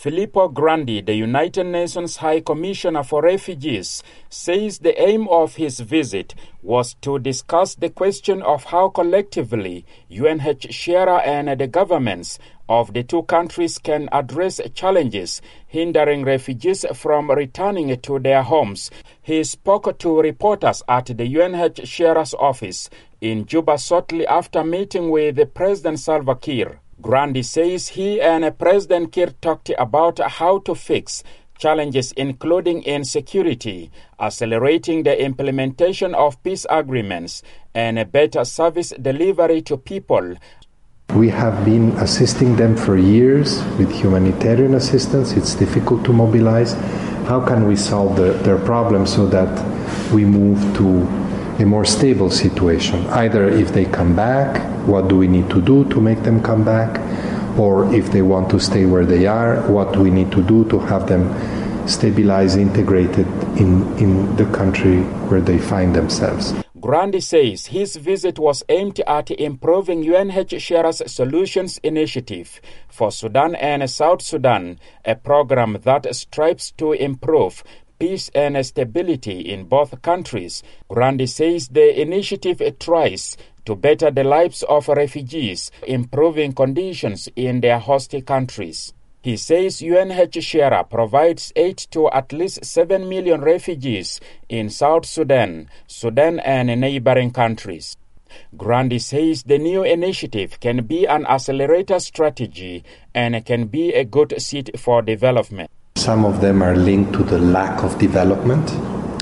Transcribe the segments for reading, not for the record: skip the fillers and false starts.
Filippo Grandi, the United Nations High Commissioner for Refugees, says the aim of his visit was to discuss the question of how collectively UNHCR and the governments of the two countries can address challenges hindering refugees from returning to their homes. He spoke to reporters at the UNHCR's office in Juba shortly after meeting with President Salva Kiir. Grandi says he and President Kiir talked about how to fix challenges including insecurity, accelerating the implementation of peace agreements, and a better service delivery to people. We have been assisting them for years with humanitarian assistance. It's difficult to mobilize. How can we solve their problems so that we move to a more stable situation? Either if they come back, what do we need to do to make them come back? Or if they want to stay where they are, what do we need to do to have them stabilize, integrated in the country where they find themselves? Grandi says his visit was aimed at improving UNHCR's Solutions Initiative for Sudan and South Sudan, a program that strives to improve peace and stability in both countries. Grandi says the initiative tries to better the lives of refugees, improving conditions in their host countries. He says UNHCR provides aid to at least 7 million refugees in South Sudan, Sudan and neighboring countries. Grandi says the new initiative can be an accelerator strategy and can be a good seed for development. Some of them are linked to the lack of development.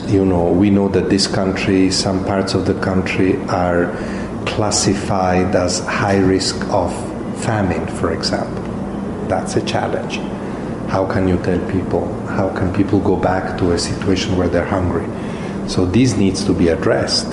We know that this country, some parts of the country are classified as high risk of famine, for example. That's a challenge. How can you tell people? How can people go back to a situation where they're hungry? So this needs to be addressed.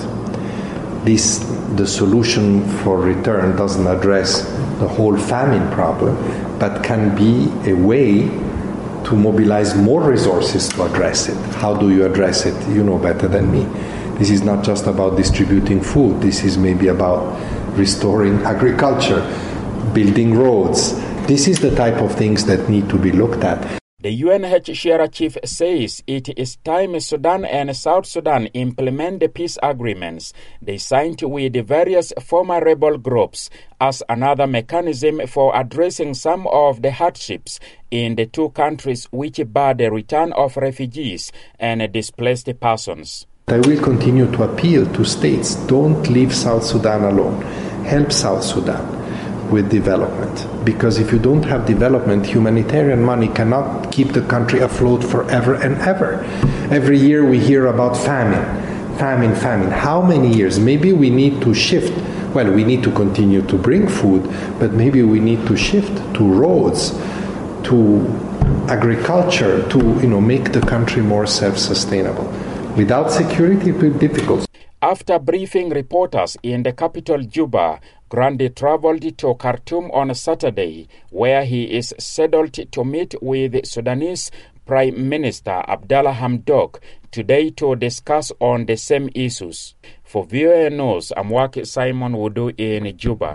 The solution for return doesn't address the whole famine problem, but can be a way to mobilize more resources to address it. How do you address it? You know better than me. This is not just about distributing food. This is maybe about restoring agriculture, building roads. This is the type of things that need to be looked at. The UNHCR chief says it is time Sudan and South Sudan implement the peace agreements they signed with the various former rebel groups as another mechanism for addressing some of the hardships in the two countries which bar the return of refugees and displaced persons. I will continue to appeal to states, don't leave South Sudan alone. Help South Sudan with development. Because if you don't have development, humanitarian money cannot keep the country afloat forever and ever. Every year we hear about famine. How many years? Maybe we need to shift. Well, we need to continue to bring food, but maybe we need to shift to roads, to agriculture, to make the country more self-sustainable. Without security, it will be difficult. After briefing reporters in the capital Juba, Grandi traveled to Khartoum on Saturday, where he is scheduled to meet with Sudanese Prime Minister Abdallah Hamdok today to discuss on the same issues. For VOA News, I'm Waki Simon Wudu in Juba.